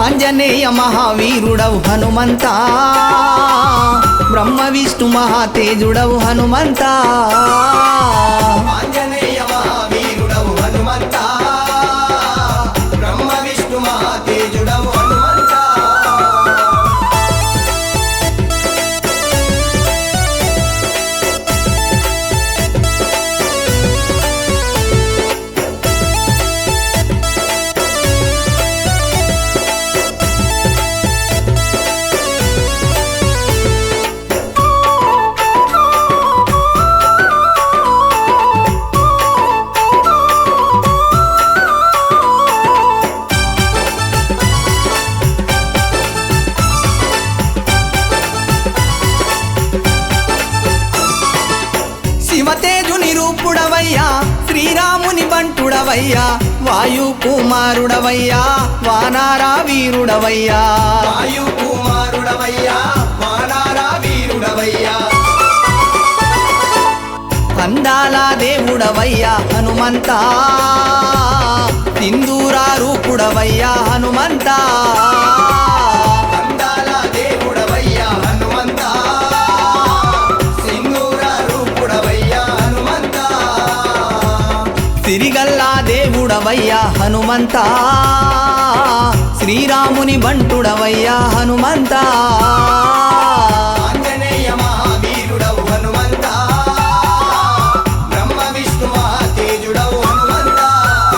ఆంజనేయ మహావీరుడవు హనుమంతా, బ్రహ్మ విష్ణు మహాతేజుడవు హనుమంతా. ఆంజనేయ మహావీరుడవు హనుమంతా, బ్రహ్మ విష్ణు మహాతేజుడవు హనుమంతా. శివతేజుని రూపుడవయ్యా, శ్రీరాముని బంటుడవయ్యా, వాయు కుమారుడవయ్యా, వానరా వీరుడవయ్యా. వాయు కుమారుడవయ్యా, వానరా వీరుడవయ్యా. అందాల దేవుడవయ్యా హనుమంతా, సింధూర రూపుడవయ్యా హనుమంతా. అందాల దేవుడవయ్యా హనుమంతా, సింధూర రూపుడవయ్యా హనుమంతా. సిరిగల్లా దేవుడవయ్యా హనుమంతా, శ్రీరాముని బంటుడవయ్యా హనుమంతా. ఆంజనేయ మహావీరుడవు హనుమంతా, బ్రహ్మ విష్ణు మహాతేజుడవు హనుమంతా.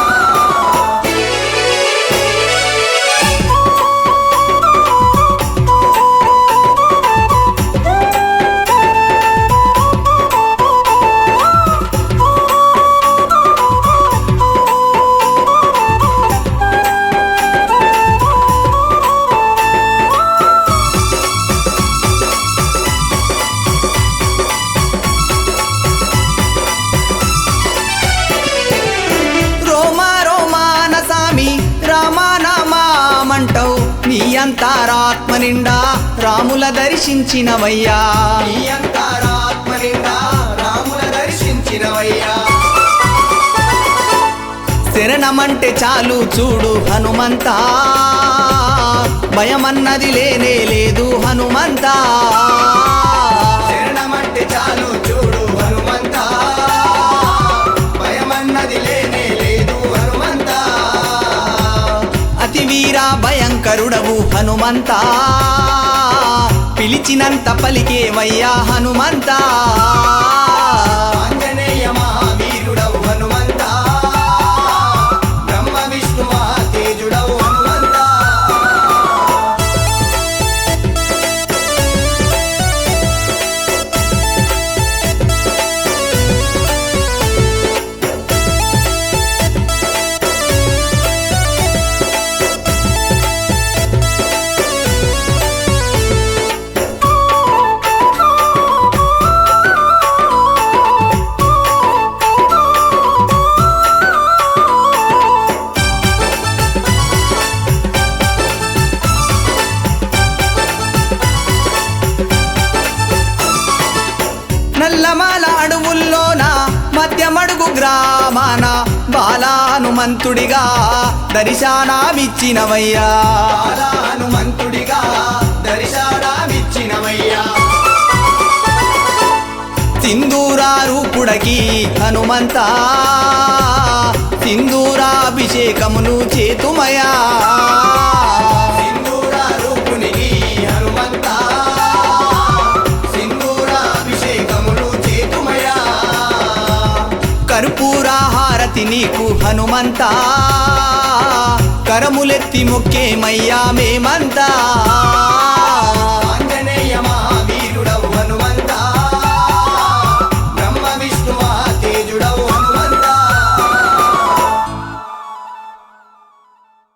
రామనామామంటవు నీ అంతరాత్మ నిండా రాముల దర్శించినవయ్యా. నీ అంతరాత్మ నిండా రాముల దర్శించినవయ్యా. శరణమంటే చాలు చూడు హనుమంతా, భయమన్నది లేనే లేదు హనుమంతా. శరణమంటే చాలు చూడు హనుమంతా, భయమన్నది లేనే లేదు హనుమంతా. అతి వీర భయంకరుడవు హనుమంతా, పిలిచినంత పలికేవయ్యా హనుమంతా. ఆంజనేయ మహావీరుడవు హనుమంతా, బ్రహ్మ విష్ణు మహాతేజుడవు హనుమంతా. నల్లమాల అడవుల్లోన మధ్యమడుగు గ్రామాన బాలా హనుమంతుడిగా దర్శనమిచ్చినవయ్యా. బాలా హనుమంతుడిగా దర్శనమిచ్చినవయ్యా. సింధూర రూపుడకి హనుమంతా, సింధూరాభిషేకమును చేతుమయా. సింధూర రూపునికి హనుమంతా, సింధూరాభిషేకములు చేతుమయా. కర్పూర హారతి నీకు హనుమంతా, కరములెత్తి మొక్కేమయ్యా మేమంతా.